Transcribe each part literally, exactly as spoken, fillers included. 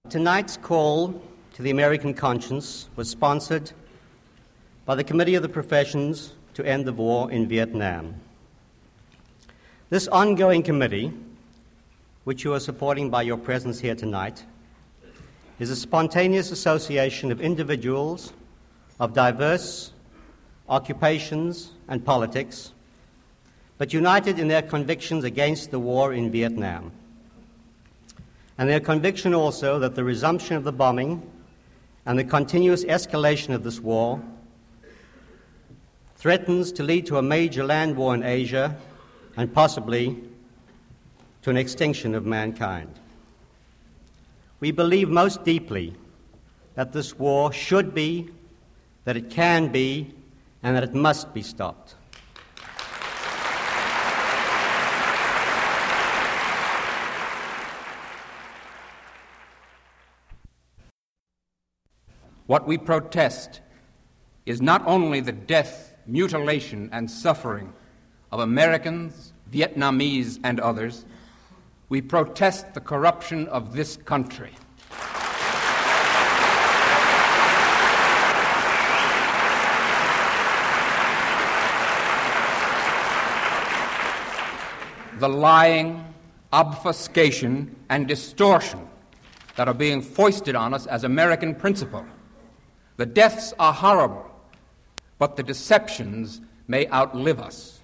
Tonight's call to the American conscience was sponsored by the Committee of the Professions to End the War in Vietnam. This ongoing committee, which you are supporting by your presence here tonight, is a spontaneous association of individuals of diverse occupations and politics, but united in their convictions against the war in Vietnam, and their conviction also that the resumption of the bombing and the continuous escalation of this war threatens to lead to a major land war in Asia and possibly to an extinction of mankind. We believe most deeply that this war should be, that it can be, and that it must be stopped. What we protest is not only the death, mutilation, and suffering of Americans, Vietnamese, and others. We protest the corruption of this country. The lying, obfuscation, and distortion that are being foisted on us as American principle. The deaths are horrible, but the deceptions may outlive us.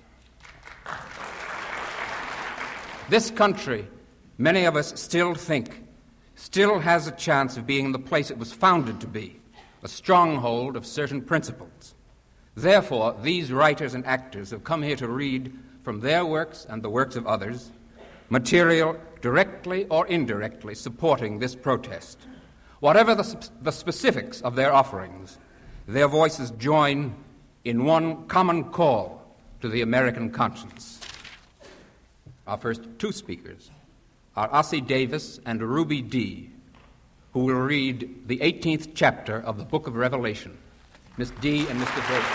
This country, many of us still think, still has a chance of being the place it was founded to be, a stronghold of certain principles. Therefore, these writers and actors have come here to read from their works and the works of others, material directly or indirectly supporting this protest. Whatever the, the specifics of their offerings, their voices join in one common call to the American conscience. Our first two speakers are Ossie Davis and Ruby Dee, who will read the eighteenth chapter of the Book of Revelation. Miss Dee and Mister Davis.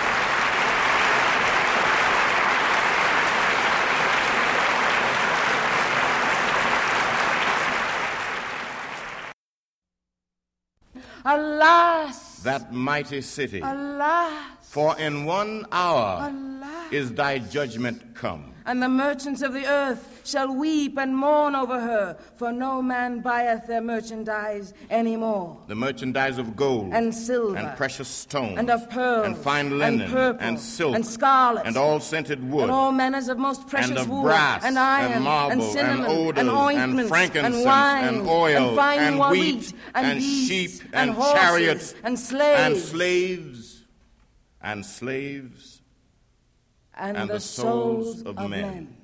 Alas! That mighty city. Alas! For in one hour Alas! is thy judgment come. And the merchants of the earth shall weep and mourn over her, for no man buyeth their merchandise any more. The merchandise of gold and silver and precious stones and of pearls and fine linen and purple and silk and scarlet and all scented wood and all manners of most precious and of wood brass and iron and marble and cinnamon and odors and ointment and frankincense and wine and oil and fine and wheat wheat and, and beasts sheep and, and horses chariots and slaves and slaves and slaves and, and the, the souls, souls of, of men. men.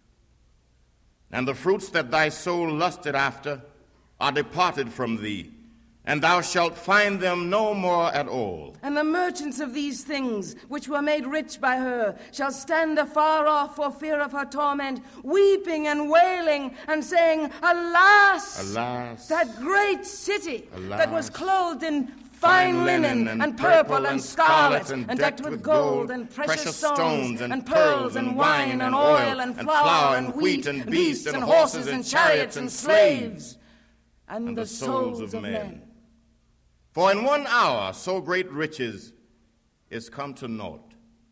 And the fruits that thy soul lusted after are departed from thee, and thou shalt find them no more at all. And the merchants of these things, which were made rich by her, shall stand afar off for fear of her torment, weeping and wailing, and saying, Alas! Alas! That great city Alas, that was clothed in fine linen and, and purple and scarlet and, and decked with gold and precious, precious stones and, and pearls and wine and oil and flour and wheat and beasts and horses and chariots and slaves and, and the souls of men. men. For in one hour so great riches is come to naught,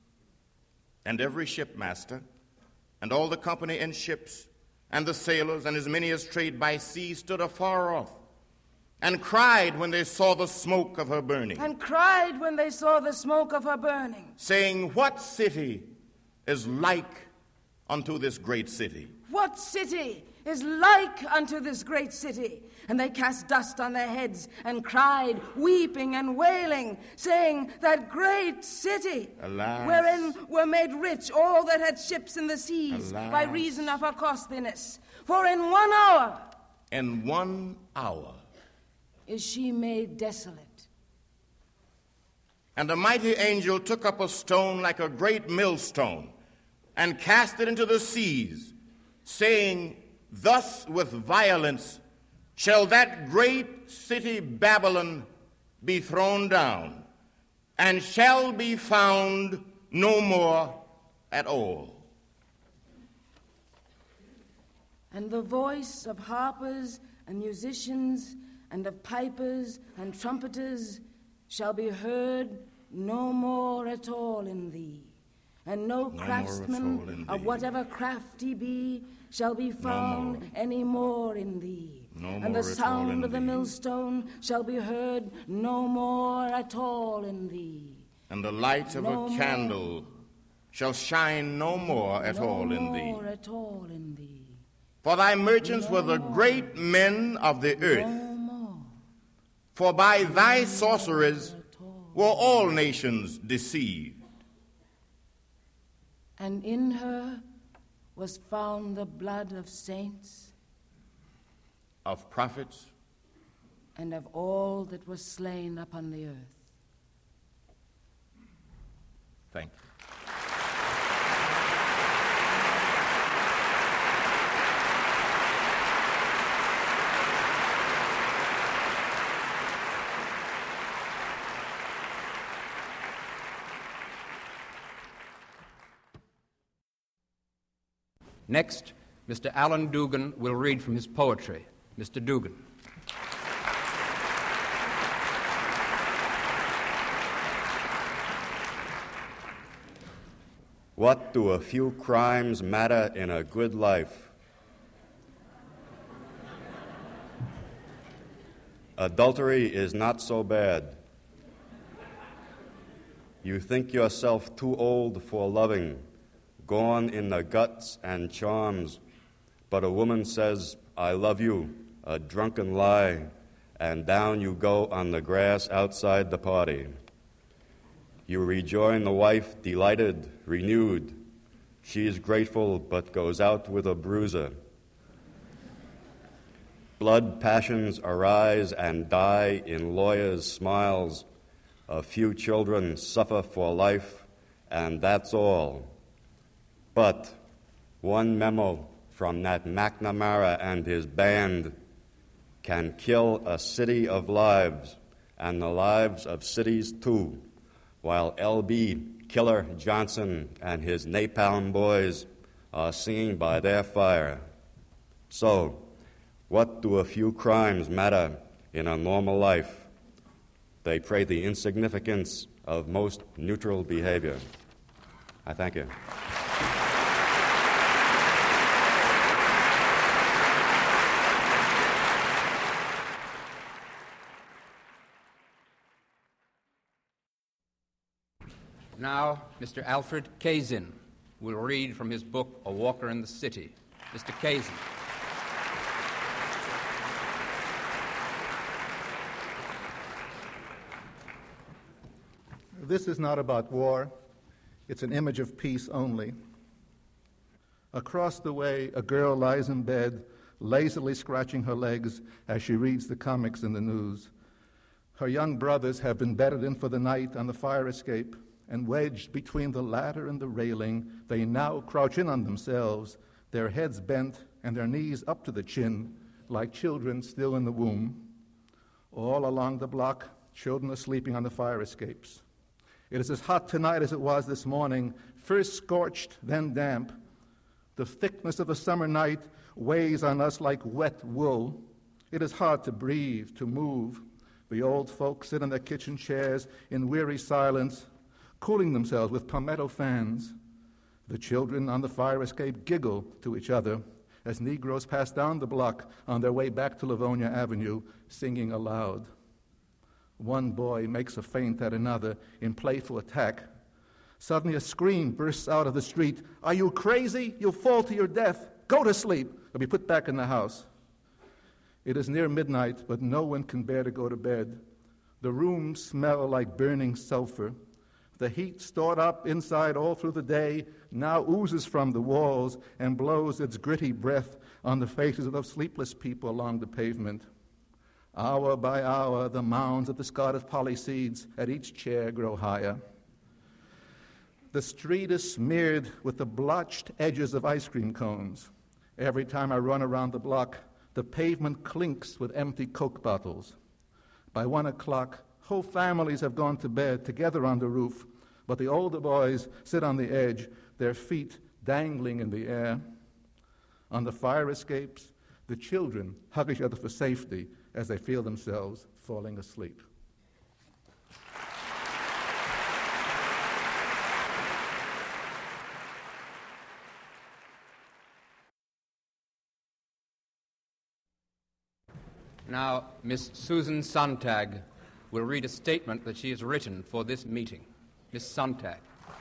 and every shipmaster and all the company in ships and the sailors and as many as trade by sea stood afar off, and cried when they saw the smoke of her burning. And cried when they saw the smoke of her burning. Saying, What city is like unto this great city? What city is like unto this great city? And they cast dust on their heads and cried, weeping and wailing, saying, That great city, Alas, wherein were made rich all that had ships in the seas, alas, by reason of her costliness. For in one hour, in one hour, is she made desolate. And a mighty angel took up a stone like a great millstone, and cast it into the seas, saying, Thus with violence shall that great city Babylon be thrown down, and shall be found no more at all. And the voice of harpers and musicians and of pipers and trumpeters shall be heard no more at all in thee. And no, no craftsman of whatever craft he be shall be found no any more in thee. No and the sound of the millstone shall be heard no more at all in thee. And the light of no a candle more. shall shine no more at no all in thee. No more at all in thee. For thy merchants no were the more. great men of the earth. No more. For by thy sorceries were all nations deceived. And in her was found the blood of saints, of prophets, and of all that was slain upon the earth. Thank you. Next, Mister Alan Dugan will read from his poetry. Mister Dugan. What do a few crimes matter in a good life? Adultery is not so bad. You think yourself too old for loving, gone in the guts and charms, but a woman says, I love you, a drunken lie, and down you go on the grass outside the party. You rejoin the wife, delighted, renewed. She is grateful, but goes out with a bruiser. Blood passions arise and die in lawyers' smiles. A few children suffer for life, and that's all. But one memo from that McNamara and his band can kill a city of lives, and the lives of cities too, while L B Killer Johnson and his napalm boys are singing by their fire. So, what do a few crimes matter in a normal life? They pray the insignificance of most neutral behavior. I thank you. Now, Mister Alfred Kazin will read from his book, A Walker in the City. Mister Kazin. This is not about war. It's an image of peace only. Across the way, a girl lies in bed, lazily scratching her legs as she reads the comics in the news. Her young brothers have been bedded in for the night on the fire escape, and wedged between the ladder and the railing, they now crouch in on themselves, their heads bent and their knees up to the chin, like children still in the womb. All along the block, children are sleeping on the fire escapes. It is as hot tonight as it was this morning, first scorched, then damp. The thickness of the summer night weighs on us like wet wool. It is hard to breathe, to move. The old folks sit in their kitchen chairs in weary silence, cooling themselves with palmetto fans. The children on the fire escape giggle to each other as Negroes pass down the block on their way back to Livonia Avenue, singing aloud. One boy makes a feint at another in playful attack. Suddenly a scream bursts out of the street. Are you crazy? You'll fall to your death. Go to sleep or be put back in the house. It is near midnight, but no one can bear to go to bed. The rooms smell like burning sulfur. The heat stored up inside all through the day now oozes from the walls and blows its gritty breath on the faces of those sleepless people along the pavement. Hour by hour, the mounds of discarded poly seeds at each chair grow higher. The street is smeared with the blotched edges of ice cream cones. Every time I run around the block, the pavement clinks with empty Coke bottles. By one o'clock, whole families have gone to bed together on the roof, but the older boys sit on the edge, their feet dangling in the air. On the fire escapes, The children hug each other for safety as they feel themselves falling asleep. Now, Miss Susan Sontag will read a statement that she has written for this meeting. Miss Sontag.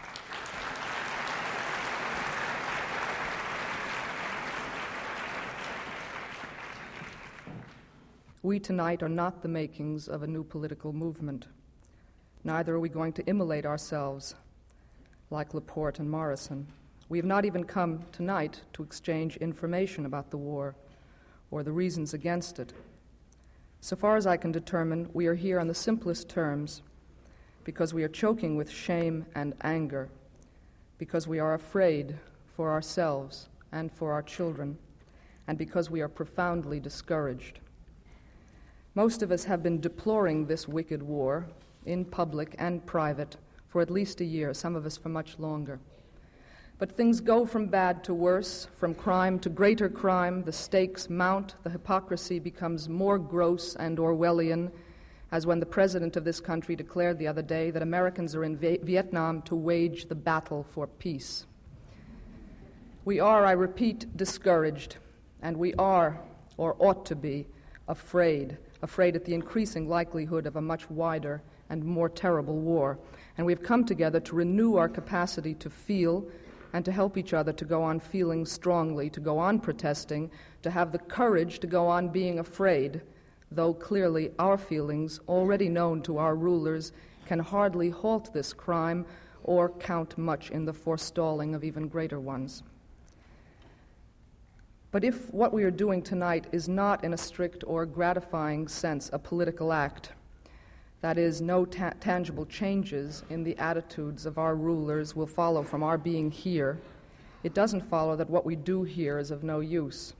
We tonight are not the makings of a new political movement. Neither are we going to immolate ourselves like Laporte and Morrison. We have not even come tonight to exchange information about the war or the reasons against it. So far as I can determine, we are here on the simplest terms because we are choking with shame and anger, because we are afraid for ourselves and for our children, and because we are profoundly discouraged. Most of us have been deploring this wicked war, in public and private, for at least a year, some of us for much longer. But things go from bad to worse, from crime to greater crime. The stakes mount, the hypocrisy becomes more gross and Orwellian, as when the president of this country declared the other day that Americans are in v- Vietnam to wage the battle for peace. We are, I repeat, discouraged, and we are, or ought to be, afraid, afraid at the increasing likelihood of a much wider and more terrible war. And we've come together to renew our capacity to feel and to help each other to go on feeling strongly, to go on protesting, to have the courage to go on being afraid, though clearly our feelings, already known to our rulers, can hardly halt this crime or count much in the forestalling of even greater ones. But if what we are doing tonight is not in a strict or gratifying sense a political act, that is, no ta- tangible changes in the attitudes of our rulers will follow from our being here, it doesn't follow that what we do here is of no use.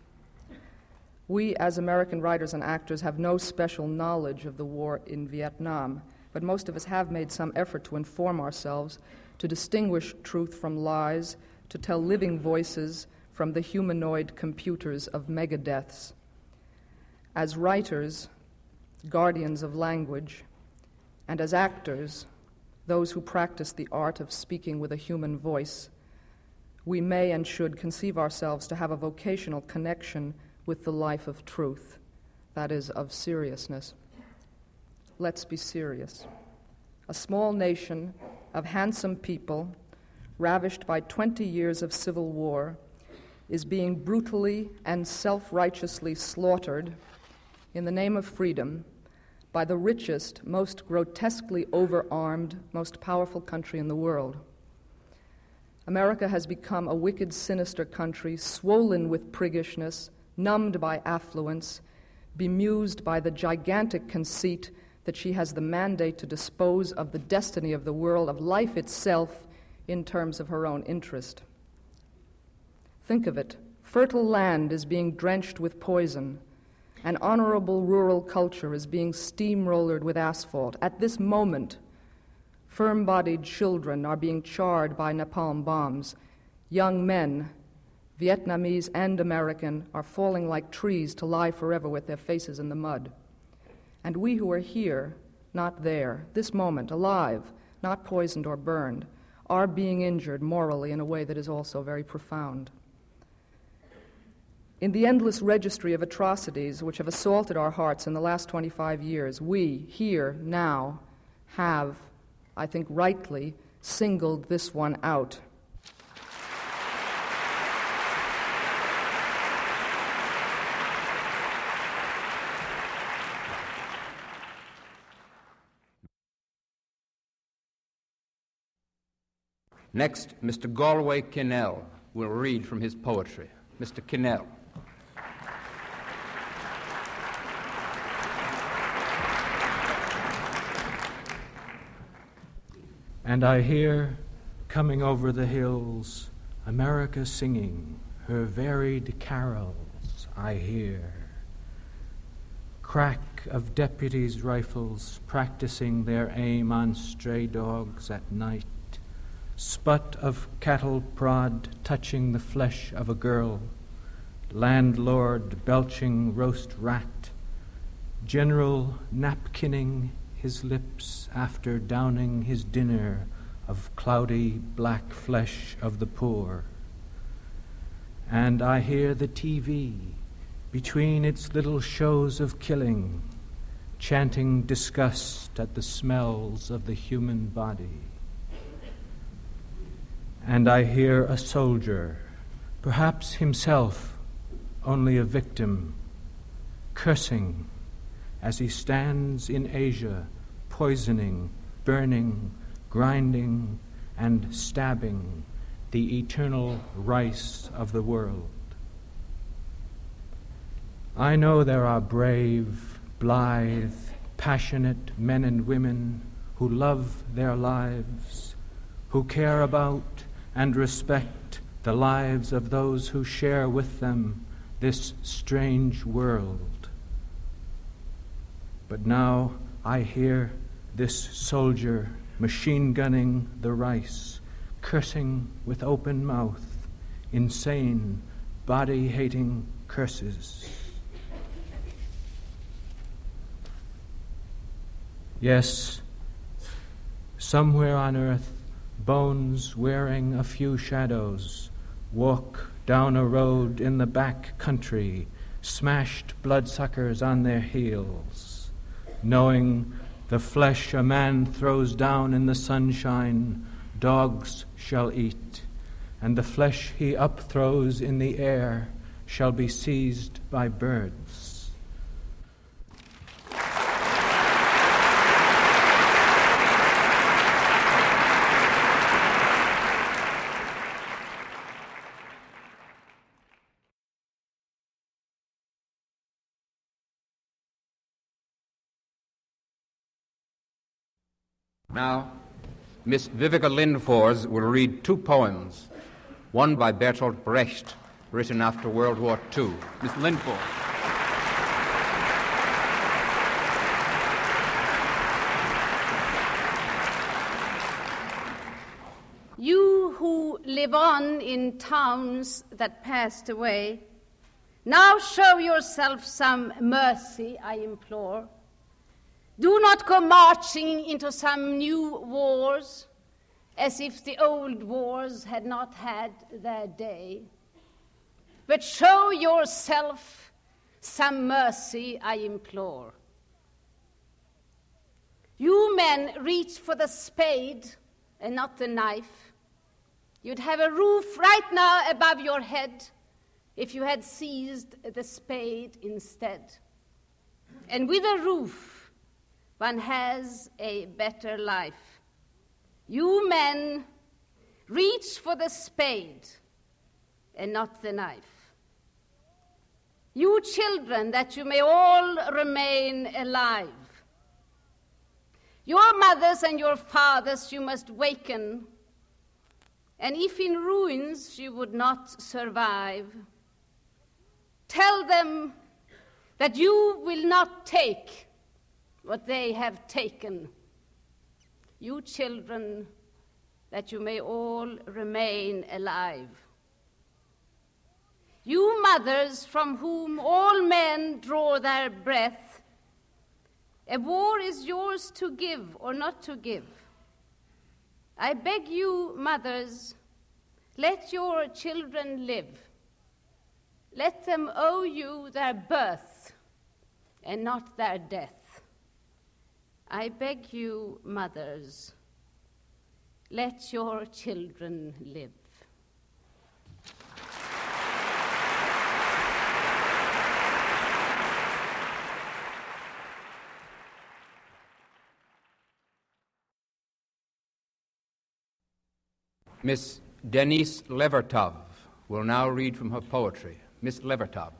We, as American writers and actors, have no special knowledge of the war in Vietnam, but most of us have made some effort to inform ourselves, to distinguish truth from lies, to tell living voices from the humanoid computers of megadeaths. As writers, guardians of language, and as actors, those who practice the art of speaking with a human voice, we may and should conceive ourselves to have a vocational connection with the life of truth, that is, of seriousness. Let's be serious. A small nation of handsome people, ravished by twenty years of civil war, is being brutally and self-righteously slaughtered in the name of freedom by the richest, most grotesquely overarmed, most powerful country in the world. America has become a wicked, sinister country, swollen with priggishness, numbed by affluence, bemused by the gigantic conceit that she has the mandate to dispose of the destiny of the world, of life itself, in terms of her own interest. Think of it. Fertile land is being drenched with poison. An honorable rural culture is being steamrollered with asphalt. At this moment, firm-bodied children are being charred by napalm bombs. Young men, Vietnamese and American, are falling like trees to lie forever with their faces in the mud. And we who are here, not there, this moment, alive, not poisoned or burned, are being injured morally in a way that is also very profound. In the endless registry of atrocities which have assaulted our hearts in the last twenty-five years, we, here, now, have, I think rightly, singled this one out. Next, Mister Galway Kinnell will read from his poetry. Mister Kinnell. And I hear, coming over the hills, America singing her varied carols. I hear crack of deputies' rifles practicing their aim on stray dogs at night, sput of cattle prod touching the flesh of a girl, landlord belching roast rat, general napkinning his lips after downing his dinner of cloudy black flesh of the poor. And I hear the T V, between its little shows of killing, chanting disgust at the smells of the human body. And I hear a soldier, perhaps himself only a victim, cursing as he stands in Asia, poisoning, burning, grinding, and stabbing the eternal rice of the world. I know there are brave, blithe, passionate men and women who love their lives, who care about and respect the lives of those who share with them this strange world. But now I hear this soldier machine gunning the rice, cursing with open mouth, insane, body-hating curses. Yes, somewhere on earth, bones wearing a few shadows walk down a road in the back country, smashed bloodsuckers on their heels, knowing the flesh a man throws down in the sunshine, dogs shall eat, and the flesh he upthrows in the air shall be seized by birds. Now, Miss Vivica Lindfors will read two poems, one by Bertolt Brecht, written after World War Two. Miss Lindfors. You who live on in towns that passed away, now show yourself some mercy, I implore. Do not go marching into some new wars as if the old wars had not had their day. But show yourself some mercy, I implore. You men reach for the spade and not the knife. You'd have a roof right now above your head if you had seized the spade instead. And with a roof, one has a better life. You men, reach for the spade and not the knife. You children, that you may all remain alive. Your mothers and your fathers you must waken, and if in ruins you would not survive, tell them that you will not take what they have taken. You children, that you may all remain alive. You mothers from whom all men draw their breath, a war is yours to give or not to give. I beg you, mothers, let your children live. Let them owe you their birth and not their death. I beg you, mothers, let your children live. Miss Denise Levertov will now read from her poetry. Miss Levertov.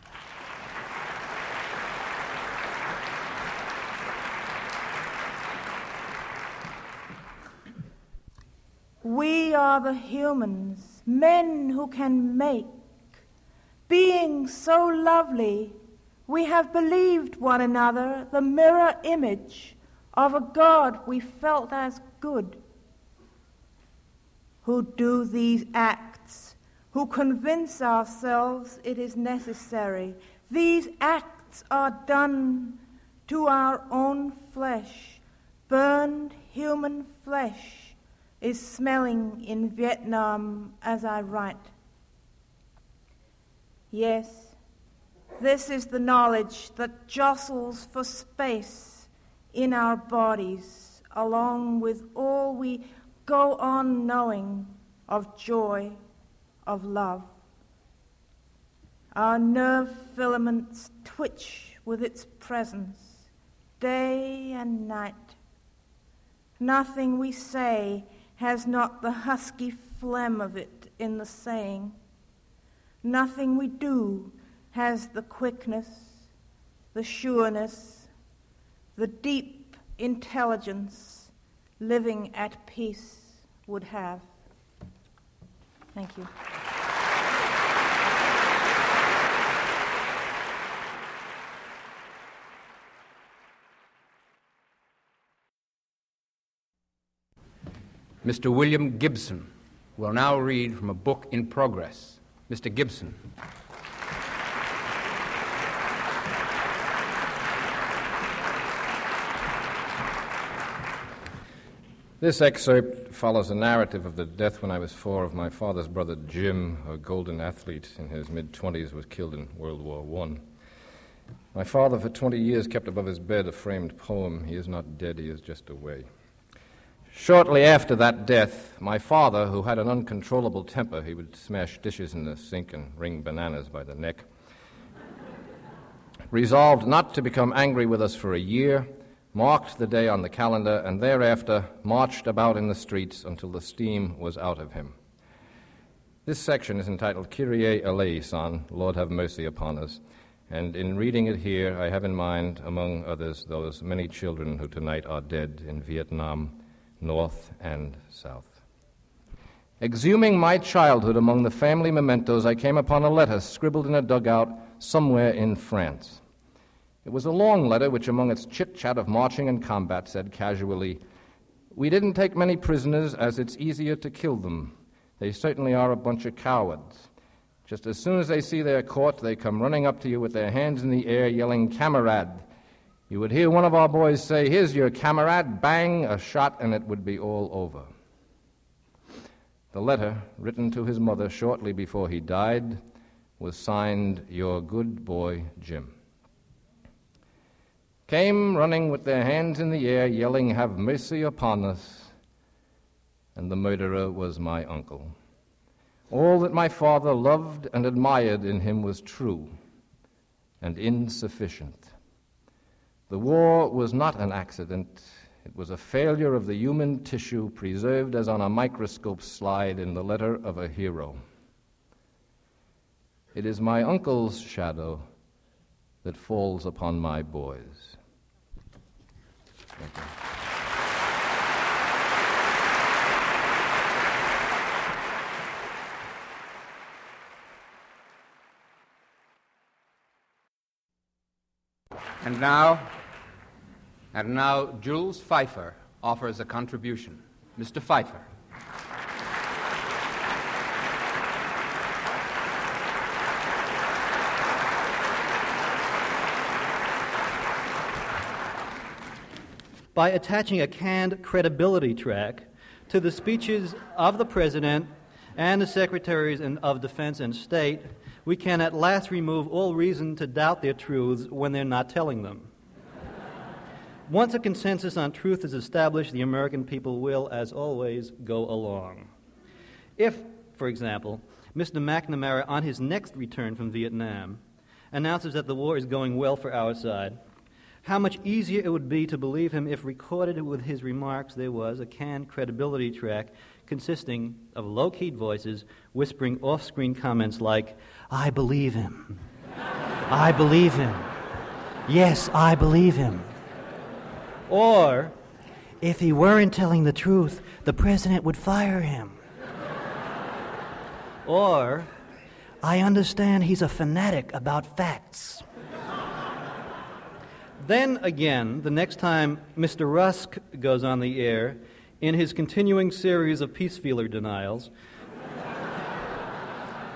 We are the humans, men who can make. Being so lovely, we have believed one another the mirror image of a God we felt as good. Who do these acts, who convince ourselves it is necessary. These acts are done to our own flesh. Burned human flesh is smelling in Vietnam as I write. Yes, this is the knowledge that jostles for space in our bodies, along with all we go on knowing of joy, of love. Our nerve filaments twitch with its presence, day and night. Nothing we say has not the husky phlegm of it in the saying. Nothing we do has the quickness, the sureness, the deep intelligence living at peace would have. Thank you. Mister William Gibson will now read from a book in progress. Mister Gibson. This excerpt follows a narrative of the death when I was four of my father's brother Jim, a golden athlete in his mid-twenties, was killed in World War One. My father for twenty years kept above his bed a framed poem, "He is not dead, he is just away." Shortly after that death, my father, who had an uncontrollable temper, he would smash dishes in the sink and wring bananas by the neck, resolved not to become angry with us for a year, marked the day on the calendar, and thereafter marched about in the streets until the steam was out of him. This section is entitled Kyrie eleison, Lord have mercy upon us, and in reading it here, I have in mind, among others, those many children who tonight are dead in Vietnam, North and South. Exhuming my childhood among the family mementos, I came upon a letter scribbled in a dugout somewhere in France. It was a long letter which, among its chit-chat of marching and combat, said casually, "We didn't take many prisoners as it's easier to kill them. They certainly are a bunch of cowards. Just as soon as they see they're caught, they come running up to you with their hands in the air, yelling, 'Kamerad.' You would hear one of our boys say, 'Here's your kamerad,' bang, a shot, and it would be all over." The letter, written to his mother shortly before he died, was signed, "Your good boy, Jim." Came running with their hands in the air, yelling, "Have mercy upon us," and the murderer was my uncle. All that my father loved and admired in him was true and insufficient. The war was not an accident. It was a failure of the human tissue preserved as on a microscope slide in the letter of a hero. It is my uncle's shadow that falls upon my boys. Thank you. And now, and now, Jules Pfeiffer offers a contribution. Mister Pfeiffer. By attaching a canned credibility track to the speeches of the President and the Secretaries of Defense and State, we can at last remove all reason to doubt their truths when they're not telling them. Once a consensus on truth is established, the American people will, as always, go along. If, for example, Mister McNamara, on his next return from Vietnam, announces that the war is going well for our side, how much easier it would be to believe him if recorded with his remarks there was a canned credibility track consisting of low-keyed voices whispering off-screen comments like, "I believe him. I believe him. Yes, I believe him." Or, "If he weren't telling the truth, the president would fire him." Or, "I understand he's a fanatic about facts." Then again, the next time Mister Rusk goes on the air, in his continuing series of peace feeler denials,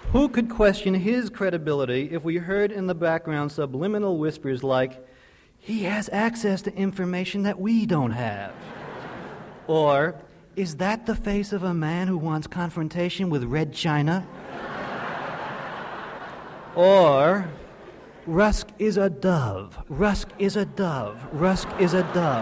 Who could question his credibility if we heard in the background subliminal whispers like, he has access to information that we don't have? Or, is that the face of a man who wants confrontation with Red China? Or, Rusk is a dove, Rusk is a dove, Rusk is a dove.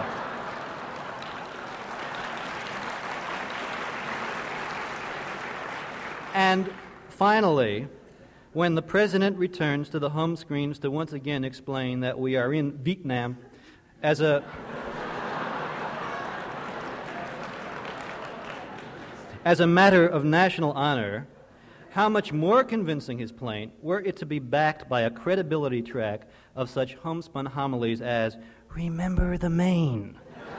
And finally, when the president returns to the home screens to once again explain that we are in Vietnam as a as a matter of national honor, how much more convincing his plaint were it to be backed by a credibility track of such homespun homilies as, "Remember the Maine,"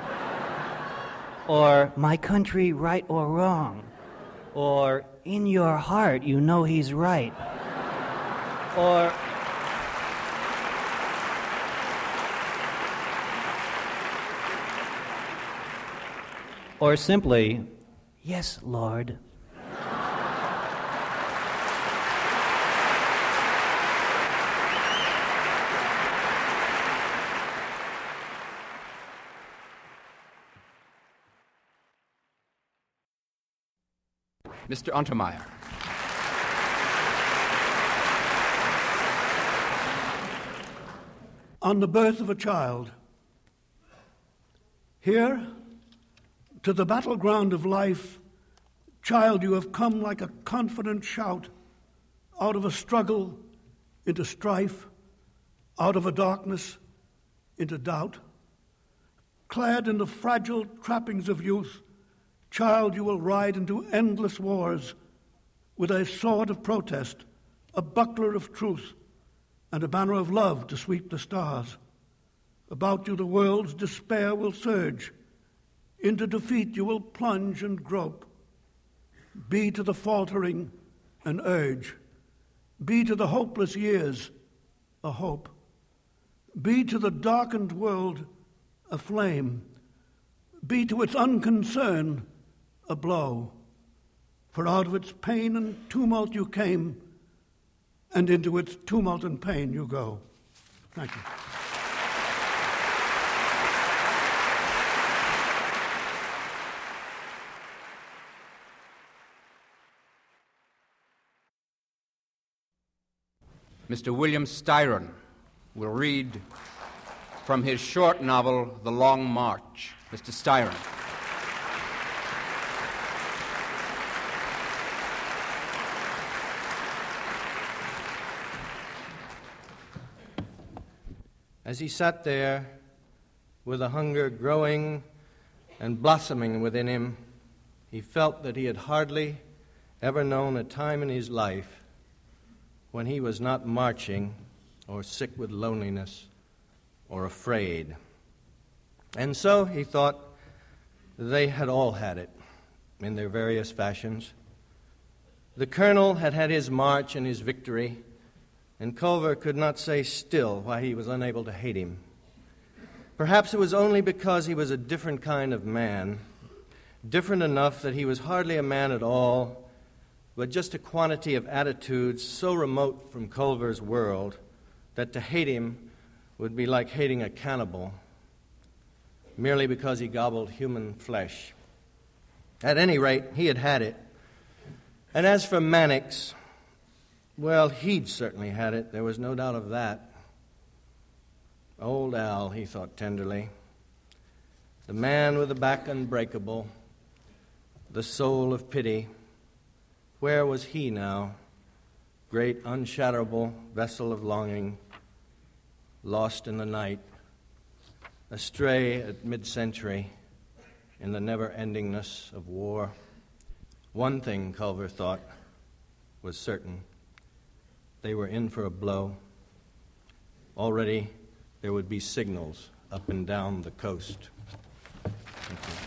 or "My country, right or wrong," or "In your heart, you know he's right," or or simply, "Yes, Lord." Mister Untermeyer. On the birth of a child. Here, to the battleground of life, child, you have come like a confident shout, out of a struggle into strife, out of a darkness into doubt. Clad in the fragile trappings of youth, child, you will ride into endless wars with a sword of protest, a buckler of truth, and a banner of love to sweep the stars. About you the world's despair will surge. Into defeat you will plunge and grope. Be to the faltering an urge. Be to the hopeless years a hope. Be to the darkened world a flame. Be to its unconcern a blow. For out of its pain and tumult you came, and into its tumult and pain you go. Thank you. Mister William Styron will read from his short novel, The Long March. Mister Styron. As he sat there, with a hunger growing and blossoming within him, he felt that he had hardly ever known a time in his life when he was not marching or sick with loneliness or afraid. And so, he thought, they had all had it in their various fashions. The colonel had had his march and his victory, and Culver could not say still why he was unable to hate him. Perhaps it was only because he was a different kind of man, different enough that he was hardly a man at all, but just a quantity of attitudes so remote from Culver's world that to hate him would be like hating a cannibal, merely because he gobbled human flesh. At any rate, he had had it. And as for Mannix, well, he'd certainly had it. There was no doubt of that. Old Al, he thought tenderly. The man with the back unbreakable, the soul of pity. Where was he now? Great unshatterable vessel of longing, lost in the night, astray at mid-century in the never-endingness of war. One thing, Culver thought, was certain. They were in for a blow. Already there would be signals up and down the coast. Thank you.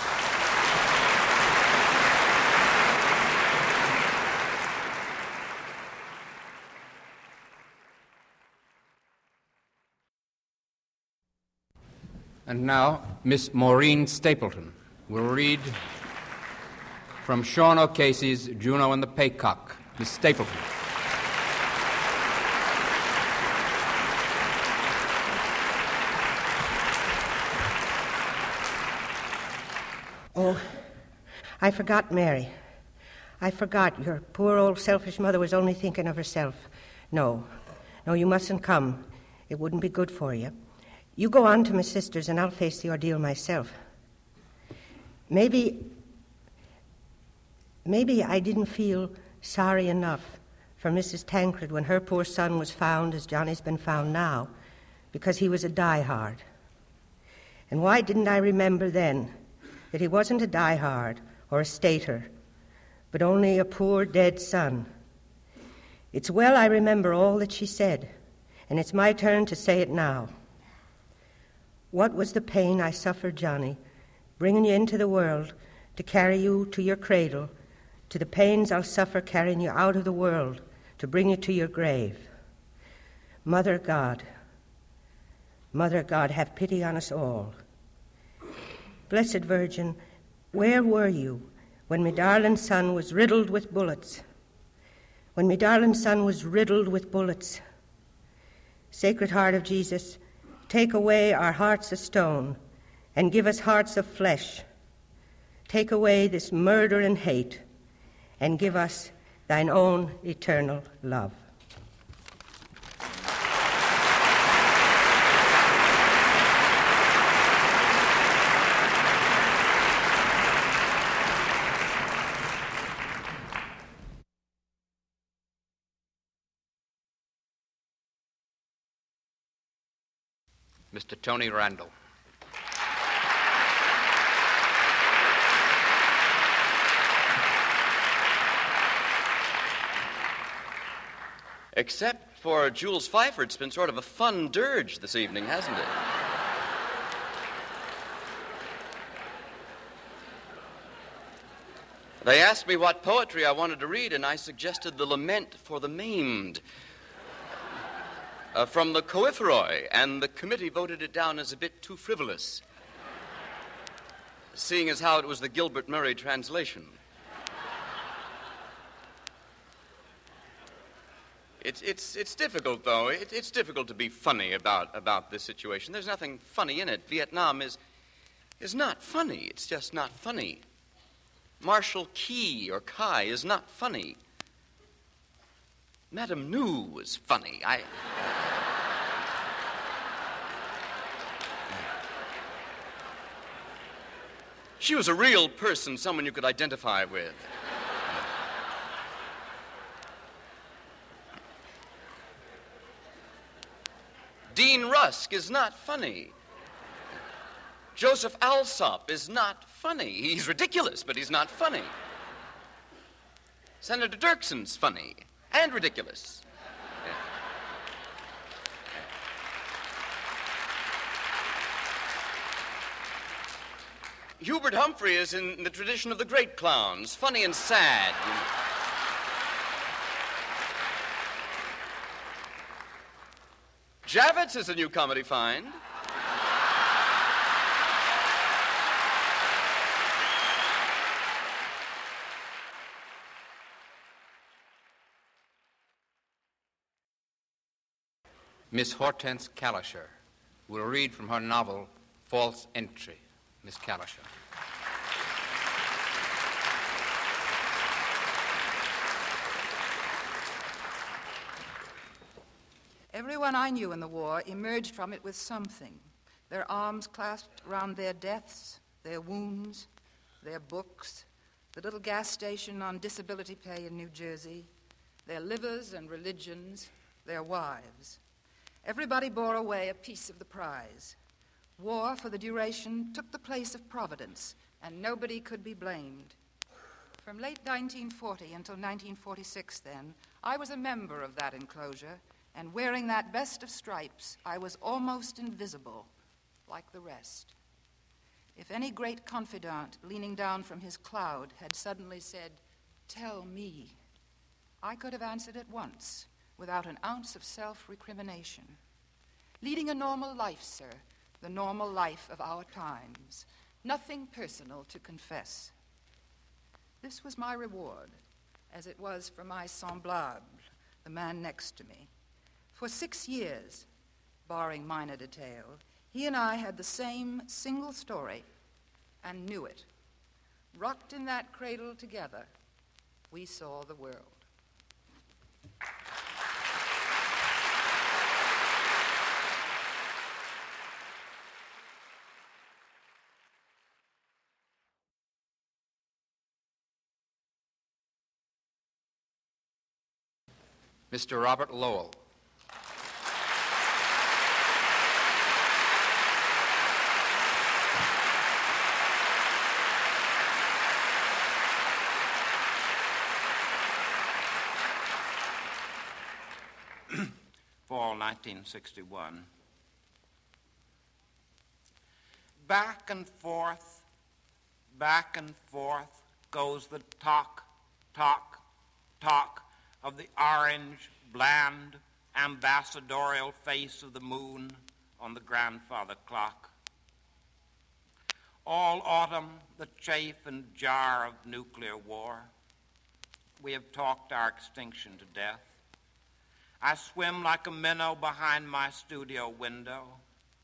And now, Miss Maureen Stapleton will read from Sean O'Casey's Juno and the Paycock, Miss Stapleton. Oh, I forgot Mary. I forgot your poor old selfish mother was only thinking of herself. No, no, you mustn't come. It wouldn't be good for you. You go on to my sister's and I'll face the ordeal myself. Maybe, maybe I didn't feel sorry enough for Missus Tancred when her poor son was found as Johnny's been found now, because he was a diehard. And why didn't I remember then that he wasn't a diehard or a stater, but only a poor dead son? It's well I remember all that she said, and it's my turn to say it now. What was the pain I suffered, Johnny, bringing you into the world to carry you to your cradle, to the pains I'll suffer carrying you out of the world to bring you to your grave? Mother God, Mother God, have pity on us all. Blessed Virgin, where were you when me darling son was riddled with bullets? When me darling son was riddled with bullets. Sacred Heart of Jesus, take away our hearts of stone and give us hearts of flesh. Take away this murder and hate and give us thine own eternal love. Mister Tony Randall. Except for Jules Pfeiffer, it's been sort of a fun dirge this evening, hasn't it? They asked me what poetry I wanted to read, and I suggested The Lament for the Maimed uh, from the Coiffuroi, and the committee voted it down as a bit too frivolous, seeing as how it was the Gilbert Murray translation. It's, it's, it's difficult, though. It, it's difficult to be funny about, about this situation. There's nothing funny in it. Vietnam is, is not funny. It's just not funny. Marshal Key or Kai is not funny. Madame Nu was funny. I... She was a real person, someone you could identify with. Dean Rusk is not funny. Joseph Alsop is not funny. He's ridiculous, but he's not funny. Senator Dirkson's funny and ridiculous. Yeah. Hubert Humphrey is in the tradition of the great clowns, funny and sad. You know. Javits is a new comedy find. Miss Hortense Kalischer will read from her novel, False Entry. Miss Kalischer. Everyone I knew in the war emerged from it with something. Their arms clasped around their deaths, their wounds, their books, the little gas station on disability pay in New Jersey, their livers and religions, their wives. Everybody bore away a piece of the prize. War, for the duration, took the place of providence, and nobody could be blamed. From late nineteen forty until nineteen forty-six, then, I was a member of that enclosure, and wearing that best of stripes, I was almost invisible, like the rest. If any great confidant, leaning down from his cloud, had suddenly said, "Tell me," I could have answered at once, without an ounce of self-recrimination. Leading a normal life, sir, the normal life of our times. Nothing personal to confess. This was my reward, as it was for my semblable, the man next to me. For six years, barring minor detail, he and I had the same single story and knew it. Rocked in that cradle together, we saw the world. Mister Robert Lowell. Fall nineteen sixty-one. Back and forth, back and forth goes the talk, talk, talk of the orange, bland, ambassadorial face of the moon on the grandfather clock. All autumn, the chafe and jar of nuclear war. We have talked our extinction to death. I swim like a minnow behind my studio window.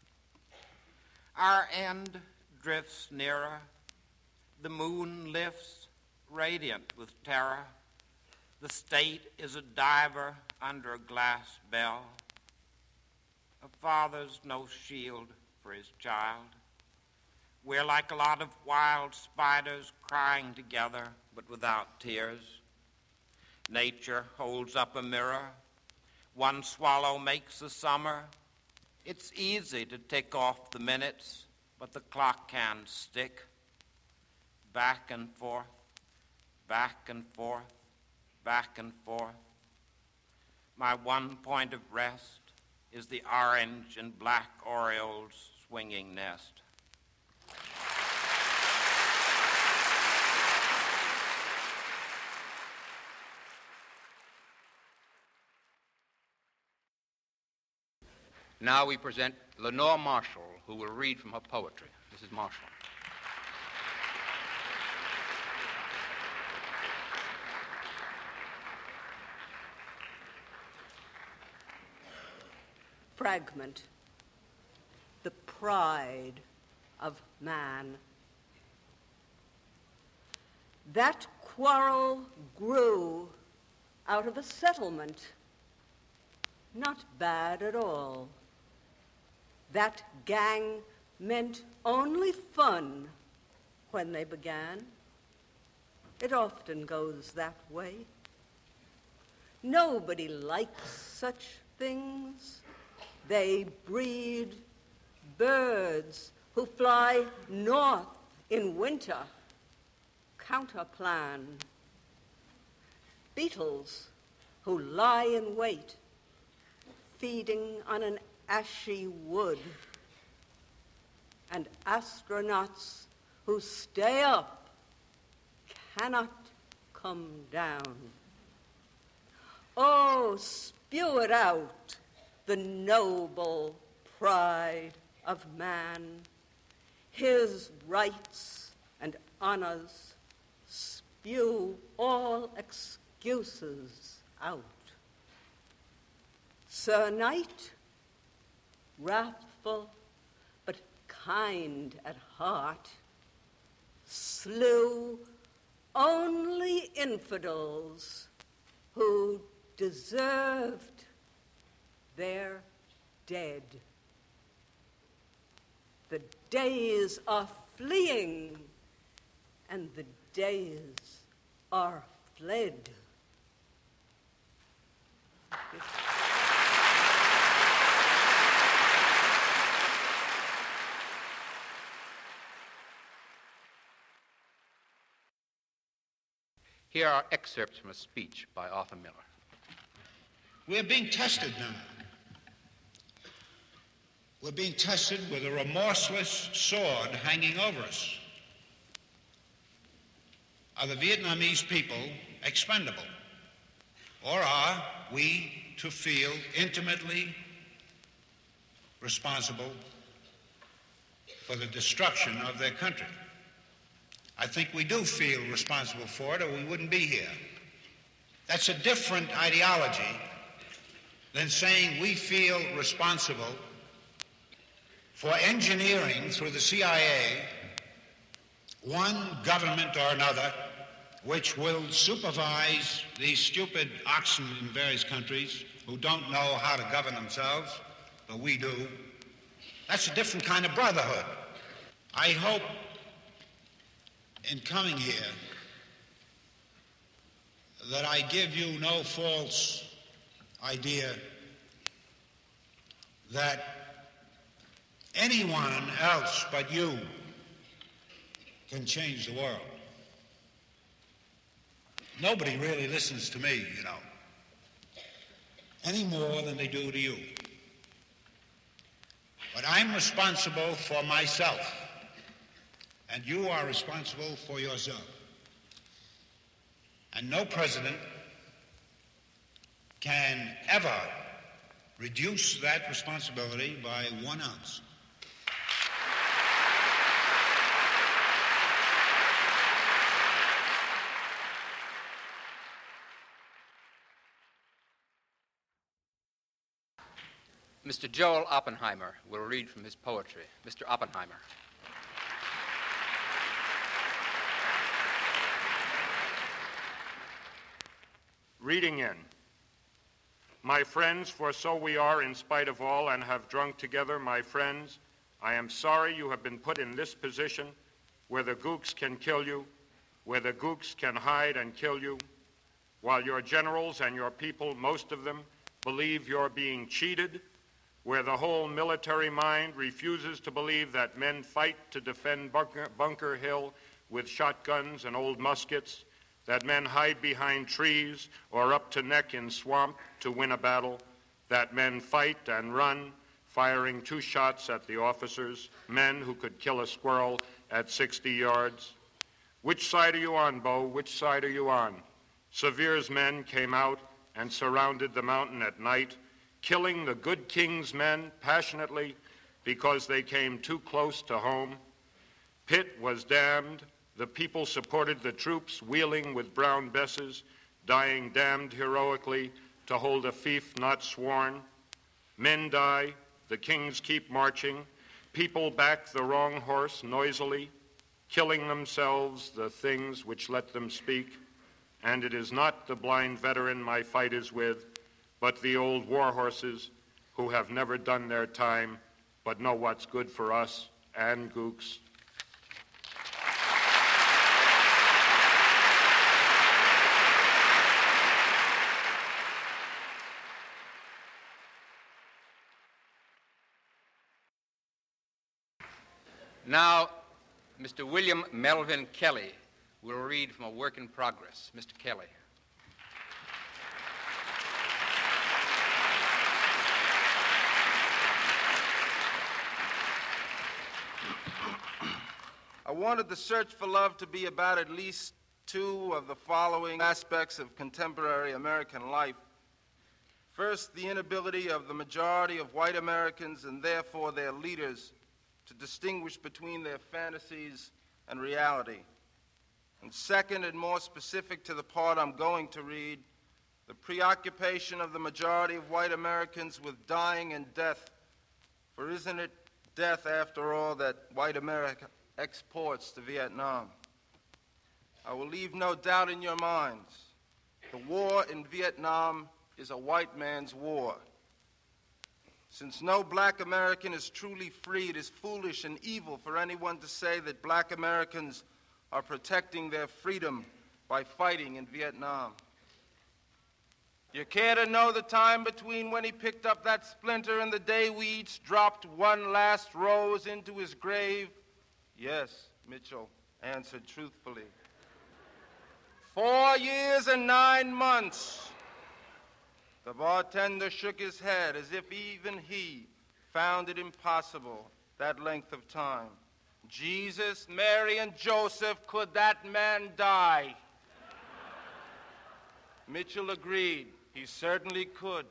Our end drifts nearer. The moon lifts, radiant with terror. The state is a diver under a glass bell. A father's no shield for his child. We're like a lot of wild spiders crying together, but without tears. Nature holds up a mirror. One swallow makes a summer. It's easy to tick off the minutes, but the clock can stick. Back and forth, back and forth, back and forth. My one point of rest is the orange and black oriole's swinging nest. Now we present Lenore Marshall, who will read from her poetry. Missus Marshall. Fragment. The pride of man. That quarrel grew out of a settlement. Not bad at all. That gang meant only fun when they began. It often goes that way. Nobody likes such things. They breed birds who fly north in winter. Counterplan. Beetles who lie in wait, feeding on an ashy wood. And astronauts who stay up cannot come down. Oh, spew it out, the noble pride of man, his rights and honors. Spew all excuses out. Sir Knight, wrathful but kind at heart, slew only infidels who deserved their dead. The days are fleeing, and the days are fled. Here are excerpts from a speech by Arthur Miller. We're being tested now. We're being tested with a remorseless sword hanging over us. Are the Vietnamese people expendable? Or are we to feel intimately responsible for the destruction of their country? I think we do feel responsible for it, or we wouldn't be here. That's a different ideology than saying we feel responsible for engineering through the C I A one government or another which will supervise these stupid oxen in various countries who don't know how to govern themselves, but we do. That's a different kind of brotherhood. I hope in coming here that I give you no false idea that anyone else but you can change the world. Nobody really listens to me, you know, any more than they do to you. But I'm responsible for myself, and you are responsible for yourself. And no president can ever reduce that responsibility by one ounce. Mister Joel Oppenheimer will read from his poetry. Mister Oppenheimer. Reading in. My friends, for so we are in spite of all, and have drunk together, my friends, I am sorry you have been put in this position where the gooks can kill you, where the gooks can hide and kill you, while your generals and your people, most of them, believe you're being cheated, where the whole military mind refuses to believe that men fight to defend Bunker, Bunker Hill with shotguns and old muskets, that men hide behind trees or up to neck in swamp to win a battle, that men fight and run, firing two shots at the officers, men who could kill a squirrel at sixty yards. Which side are you on, Bo? Which side are you on? Severe's men came out and surrounded the mountain at night, killing the good king's men passionately because they came too close to home. Pitt was damned. The people supported the troops, wheeling with brown besses, dying damned heroically to hold a fief not sworn. Men die, the kings keep marching, people back the wrong horse noisily, killing themselves the things which let them speak. And it is not the blind veteran my fight is with, but the old war horses who have never done their time, but know what's good for us and gooks. Now, Mister William Melvin Kelly will read from a work in progress. Mister Kelly. I wanted the search for love to be about at least two of the following aspects of contemporary American life. First, the inability of the majority of white Americans, and therefore their leaders, to distinguish between their fantasies and reality. And second, and more specific to the part I'm going to read, the preoccupation of the majority of white Americans with dying and death. For isn't it death, after all, that white America exports to Vietnam? I will leave no doubt in your minds. The war in Vietnam is a white man's war. Since no black American is truly free, it is foolish and evil for anyone to say that black Americans are protecting their freedom by fighting in Vietnam. You care to know the time between when he picked up that splinter and the day we each dropped one last rose into his grave? Yes, Mitchell answered truthfully. Four years and nine months. The bartender shook his head as if even he found it impossible, that length of time. Jesus, Mary, and Joseph, could that man die? Mitchell agreed. He certainly could.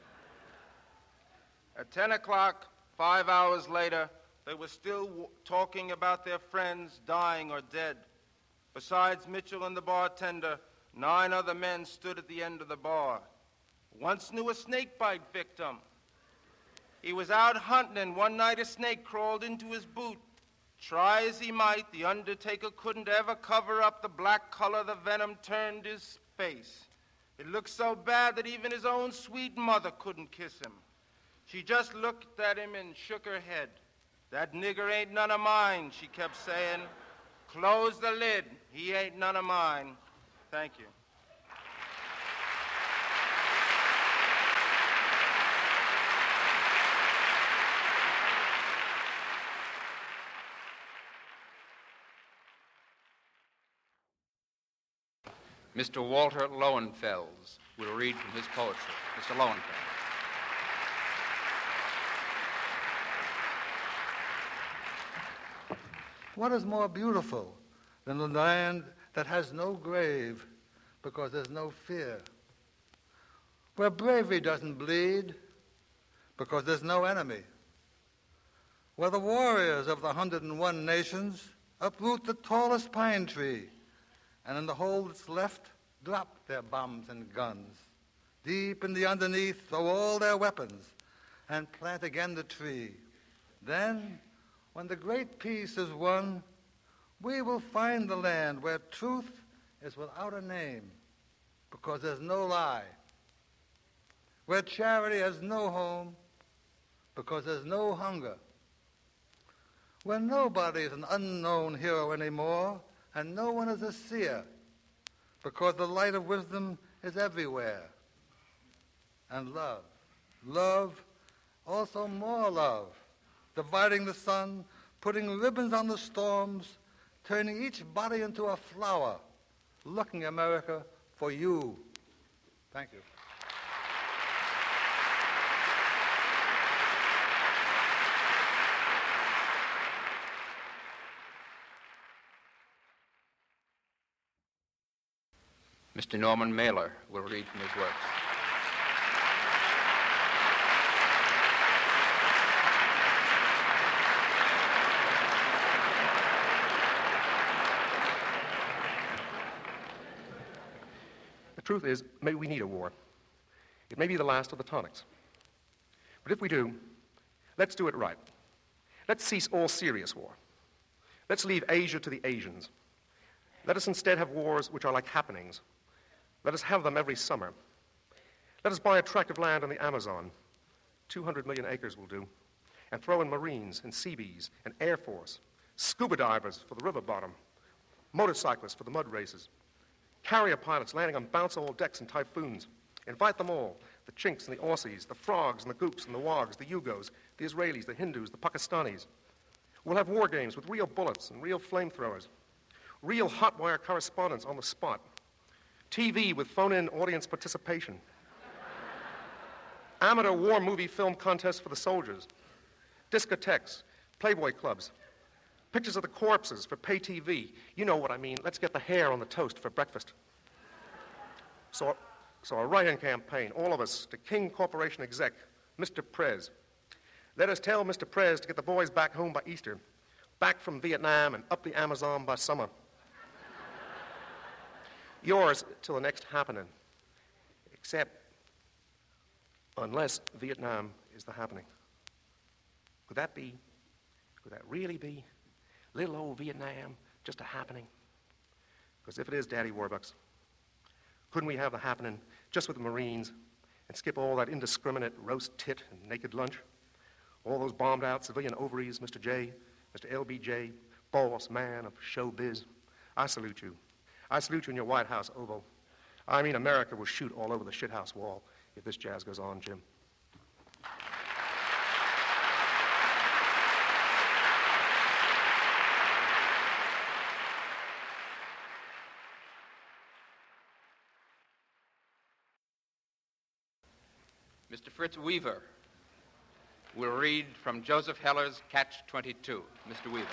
At ten o'clock, five hours later, they were still w- talking about their friends dying or dead. Besides Mitchell and the bartender, Nine other men stood at the end of the bar. Once knew a snakebite victim. He was out hunting, and one night a snake crawled into his boot. Try as he might, the undertaker couldn't ever cover up the black color the venom turned his face. It looked so bad that even his own sweet mother couldn't kiss him. She just looked at him and shook her head. That nigger ain't none of mine, she kept saying. Close the lid. He ain't none of mine. Thank you. Mister Walter Lowenfels will read from his poetry. Mister Lowenfels. What is more beautiful than the land that has no grave because there's no fear? Where bravery doesn't bleed because there's no enemy? Where the warriors of the hundred and one nations uproot the tallest pine tree and in the hole that's left drop their bombs and guns. Deep in the underneath throw all their weapons and plant again the tree. Then, when the great peace is won, we will find the land where truth is without a name because there's no lie. Where charity has no home because there's no hunger. Where nobody is an unknown hero anymore and no one is a seer because the light of wisdom is everywhere. And love, love, also more love, dividing the sun, putting ribbons on the storms, turning each body into a flower, looking, America, for you. Thank you. Mister Norman Mailer will read from his works. The truth is, maybe we need a war. It may be the last of the tonics. But if we do, let's do it right. Let's cease all serious war. Let's leave Asia to the Asians. Let us instead have wars which are like happenings. Let us have them every summer. Let us buy a tract of land in the Amazon. two hundred million acres will do. And throw in Marines and Seabees and Air Force, scuba divers for the river bottom, motorcyclists for the mud races, carrier pilots landing on bounce-all decks in typhoons. Invite them all, the Chinks and the Aussies, the Frogs and the Gooks and the Wogs, the Yugos, the Israelis, the Hindus, the Pakistanis. We'll have war games with real bullets and real flamethrowers, real hot-wire correspondence on the spot, T V with phone-in audience participation, amateur war movie film contests for the soldiers, discotheques, Playboy clubs, pictures of the corpses for pay T V. You know what I mean. Let's get the hair on the toast for breakfast. So, so a write-in campaign, all of us, to King Corporation exec, Mister Prez. Let us tell Mister Prez to get the boys back home by Easter, back from Vietnam and up the Amazon by summer. Yours till the next happening, except unless Vietnam is the happening. Could that be, could that really be little old Vietnam just a happening? Because if it is, Daddy Warbucks, couldn't we have the happening just with the Marines and skip all that indiscriminate roast tit and naked lunch? All those bombed out civilian ovaries, Mister J, Mister L B J, boss man of showbiz. I salute you. I salute you in your White House Oval. I mean, America will shoot all over the shithouse wall if this jazz goes on, Jim. Mister Fritz Weaver will read from Joseph Heller's Catch twenty-two. Mister Weaver.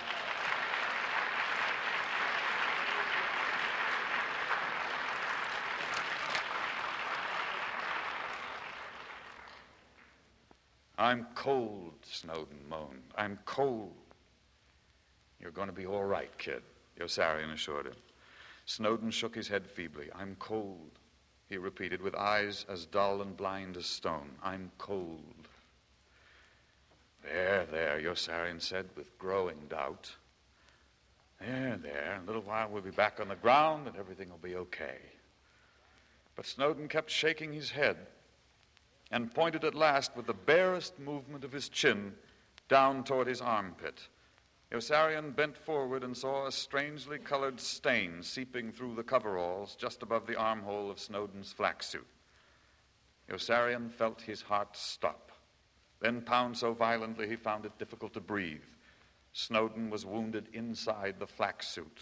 I'm cold, Snowden moaned. I'm cold. You're going to be all right, kid, Yossarian assured him. Snowden shook his head feebly. I'm cold, he repeated, with eyes as dull and blind as stone. I'm cold. There, there, Yossarian said with growing doubt. There, there, in a little while we'll be back on the ground and everything will be okay. But Snowden kept shaking his head and pointed at last with the barest movement of his chin down toward his armpit. Yossarian bent forward and saw a strangely colored stain seeping through the coveralls just above the armhole of Snowden's flak suit. Yossarian felt his heart stop, then pound so violently he found it difficult to breathe. Snowden was wounded inside the flak suit.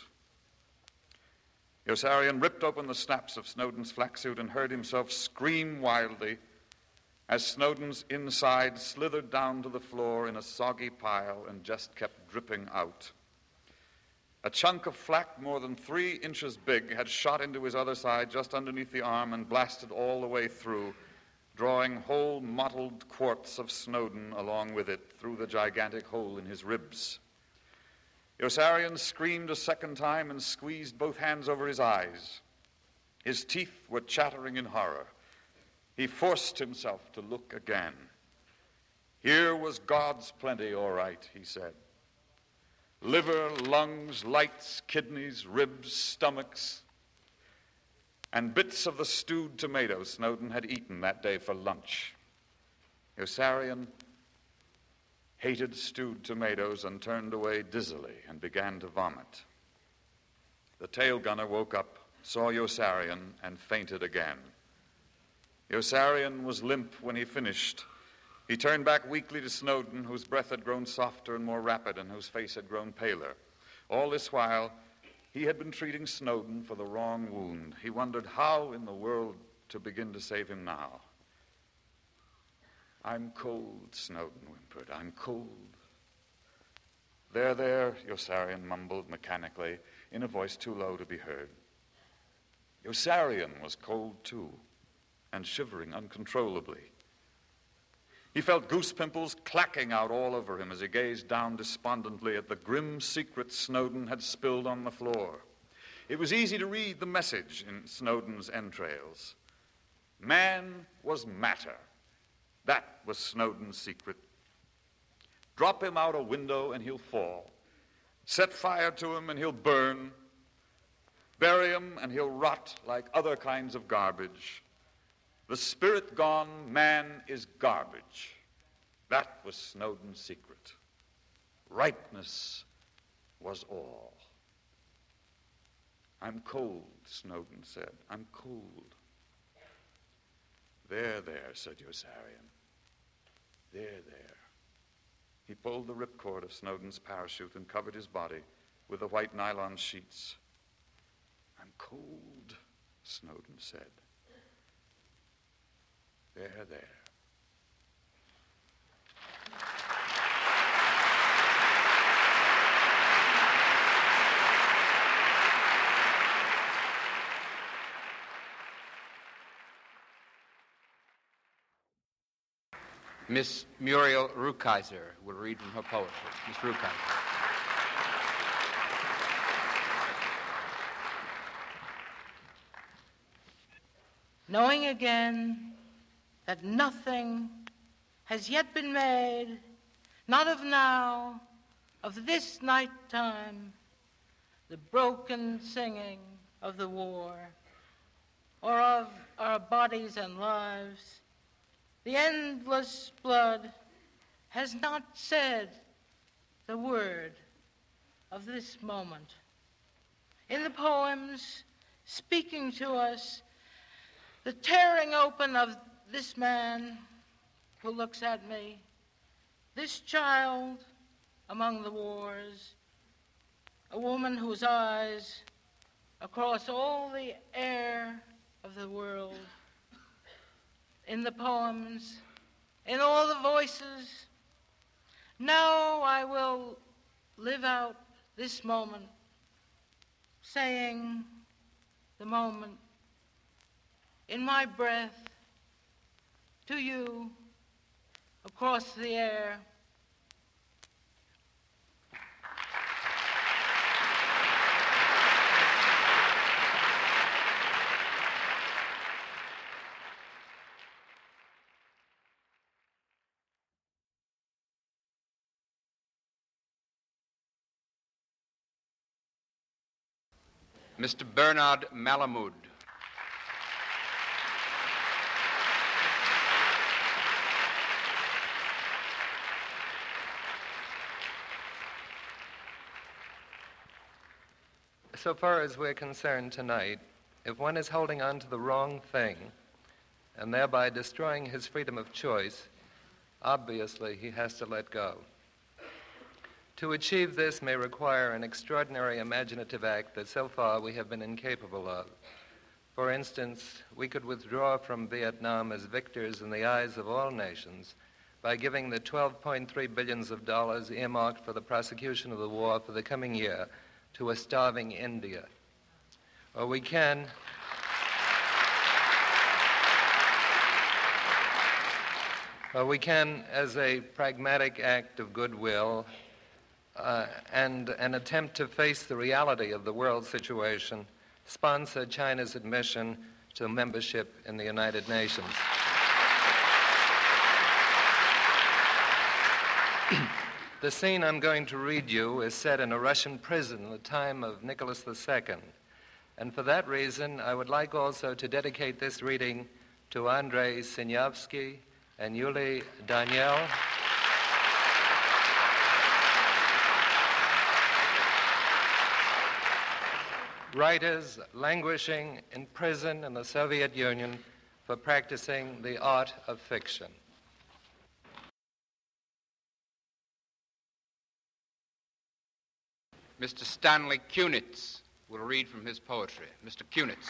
Yossarian ripped open the snaps of Snowden's flak suit and heard himself scream wildly as Snowden's inside slithered down to the floor in a soggy pile and just kept dripping out. A chunk of flak more than three inches big had shot into his other side just underneath the arm and blasted all the way through, drawing whole mottled quarts of Snowden along with it through the gigantic hole in his ribs. Yossarian screamed a second time and squeezed both hands over his eyes. His teeth were chattering in horror. He forced himself to look again. Here was God's plenty, all right, he said. Liver, lungs, lights, kidneys, ribs, stomachs, and bits of the stewed tomatoes Snowden had eaten that day for lunch. Yossarian hated stewed tomatoes and turned away dizzily and began to vomit. The tail gunner woke up, saw Yossarian, and fainted again. Yossarian was limp when he finished. He turned back weakly to Snowden, whose breath had grown softer and more rapid and whose face had grown paler. All this while, he had been treating Snowden for the wrong wound. He wondered how in the world to begin to save him now. I'm cold, Snowden whimpered. I'm cold. There, there, Yossarian mumbled mechanically in a voice too low to be heard. Yossarian was cold too, and shivering uncontrollably. He felt goose pimples clacking out all over him as he gazed down despondently at the grim secret Snowden had spilled on the floor. It was easy to read the message in Snowden's entrails. Man was matter. That was Snowden's secret. Drop him out a window and he'll fall. Set fire to him and he'll burn. Bury him and he'll rot like other kinds of garbage. The spirit gone, man is garbage. That was Snowden's secret. Ripeness was all. I'm cold, Snowden said. I'm cold. There, there, said Yossarian. There, there. He pulled the ripcord of Snowden's parachute and covered his body with the white nylon sheets. I'm cold, Snowden said. There, there. Miss Muriel Rukeyser will read from her poetry. Miss Rukeyser. Knowing again that nothing has yet been made, not of now, of this night time, the broken singing of the war, or of our bodies and lives, the endless blood has not said the word of this moment. In the poems speaking to us, the tearing open of this man who looks at me, this child among the wars, a woman whose eyes across all the air of the world, in the poems, in all the voices, now I will live out this moment, saying the moment in my breath to you across the air. Mister Bernard Malamud. So far as we're concerned tonight, if one is holding on to the wrong thing and thereby destroying his freedom of choice, obviously he has to let go. To achieve this may require an extraordinary imaginative act that so far we have been incapable of. For instance, we could withdraw from Vietnam as victors in the eyes of all nations by giving the twelve point three billions of dollars earmarked for the prosecution of the war for the coming year to a starving India. Or we can or we can, as a pragmatic act of goodwill uh, and an attempt to face the reality of the world situation, sponsor China's admission to membership in the United Nations. The scene I'm going to read you is set in a Russian prison in the time of Nicholas the Second. And for that reason, I would like also to dedicate this reading to Andrei Sinyavsky and Yuli Daniel. Writers languishing in prison in the Soviet Union for practicing the art of fiction. Mister Stanley Kunitz will read from his poetry. Mister Kunitz.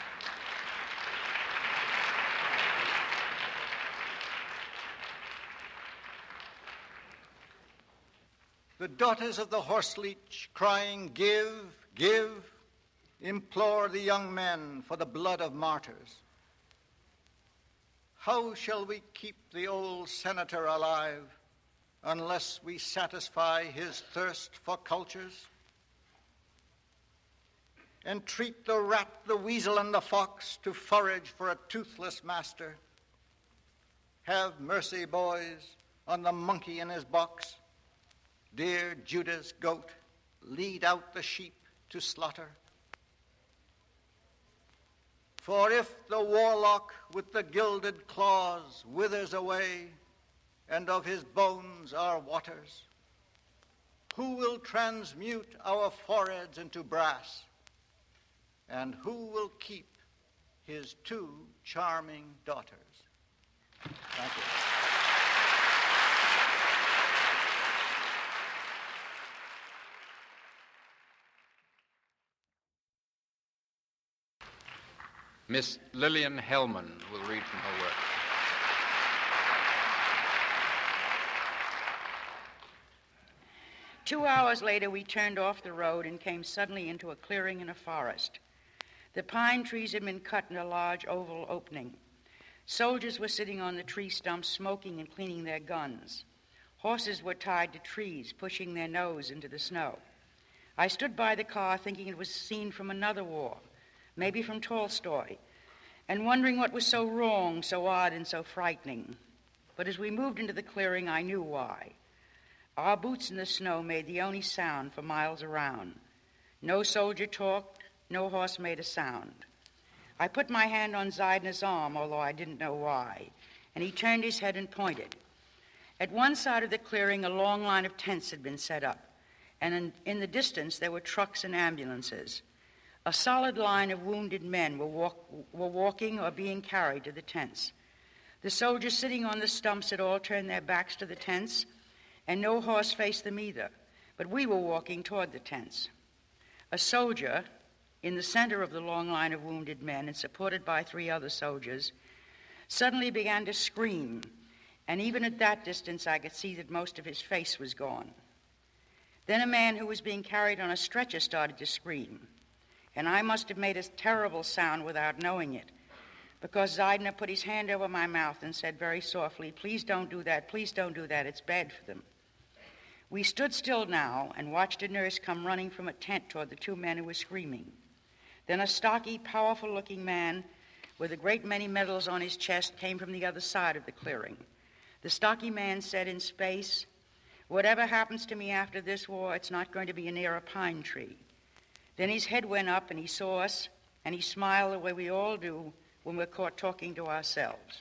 The daughters of the horse leech, crying, "Give, give," implore the young men for the blood of martyrs. How shall we keep the old senator alive unless we satisfy his thirst for cultures? Entreat the rat, the weasel, and the fox to forage for a toothless master. Have mercy, boys, on the monkey in his box. Dear Judah's goat, lead out the sheep to slaughter. For if the warlock with the gilded claws withers away, and of his bones are waters, who will transmute our foreheads into brass? And who will keep his two charming daughters? Thank you. Miss Lillian Hellman will read from her work. Two hours later, we turned off the road and came suddenly into a clearing in a forest. The pine trees had been cut in a large oval opening. Soldiers were sitting on the tree stumps, smoking and cleaning their guns. Horses were tied to trees, pushing their nose into the snow. I stood by the car thinking it was a scene from another war, maybe from Tolstoy, and wondering what was so wrong, so odd, and so frightening. But as we moved into the clearing, I knew why. Our boots in the snow made the only sound for miles around. No soldier talked, no horse made a sound. I put my hand on Zeidner's arm, although I didn't know why, and he turned his head and pointed. At one side of the clearing, a long line of tents had been set up, and in, in the distance there were trucks and ambulances. A solid line of wounded men were, walk, were walking or being carried to the tents. The soldiers sitting on the stumps had all turned their backs to the tents, and no horse faced them either, but we were walking toward the tents. A soldier, in the center of the long line of wounded men and supported by three other soldiers, suddenly began to scream, and even at that distance I could see that most of his face was gone. Then a man who was being carried on a stretcher started to scream, and I must have made a terrible sound without knowing it, because Zeidner put his hand over my mouth and said very softly, "Please don't do that, please don't do that, it's bad for them." We stood still now and watched a nurse come running from a tent toward the two men who were screaming. Then a stocky, powerful-looking man with a great many medals on his chest came from the other side of the clearing. The stocky man said in space, "Whatever happens to me after this war, it's not going to be near a pine tree." Then his head went up and he saw us, and he smiled the way we all do when we're caught talking to ourselves.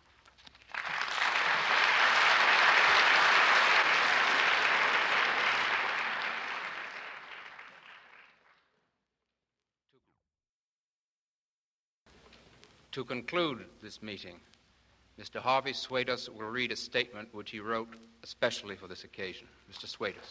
To conclude this meeting, Mister Harvey Swatus will read a statement which he wrote especially for this occasion. Mister Swatus.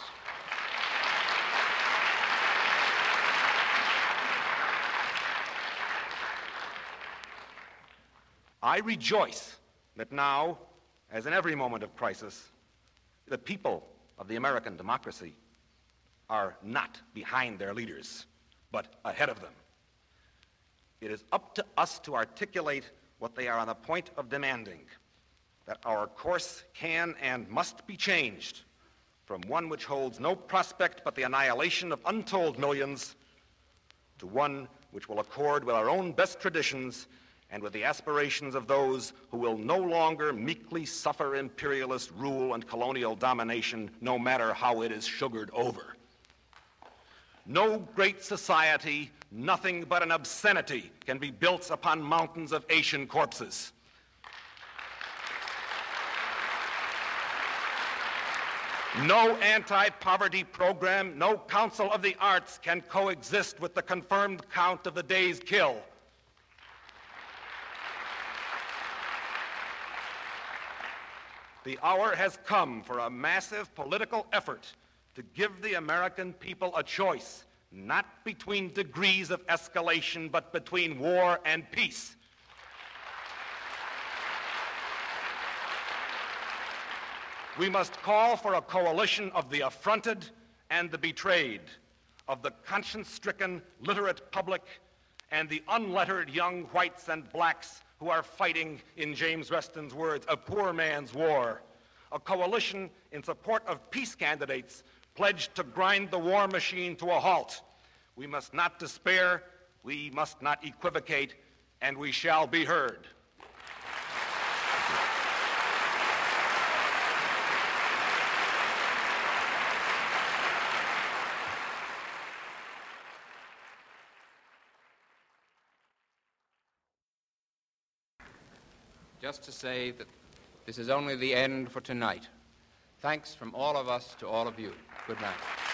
I rejoice that now, as in every moment of crisis, the people of the American democracy are not behind their leaders, but ahead of them. It is up to us to articulate what they are on the point of demanding, that our course can and must be changed from one which holds no prospect but the annihilation of untold millions to one which will accord with our own best traditions and with the aspirations of those who will no longer meekly suffer imperialist rule and colonial domination, no matter how it is sugared over. No great society, nothing but an obscenity, can be built upon mountains of Asian corpses. No anti-poverty program, no council of the arts can coexist with the confirmed count of the day's kill. The hour has come for a massive political effort to give the American people a choice, not between degrees of escalation, but between war and peace. We must call for a coalition of the affronted and the betrayed, of the conscience-stricken, literate public, and the unlettered young whites and blacks who are fighting, in James Reston's words, a poor man's war. A coalition in support of peace candidates pledged to grind the war machine to a halt. We must not despair, we must not equivocate, and we shall be heard. Just to say that this is only the end for tonight. Thanks from all of us to all of you. Good night.